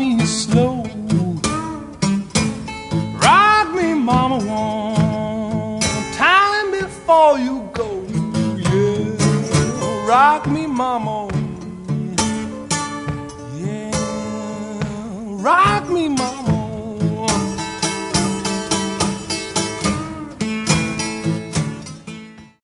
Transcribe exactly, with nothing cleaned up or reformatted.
me slow. Rock me, mama, one time before you go. Yeah, rock me, mama. Yeah, rock me, mama.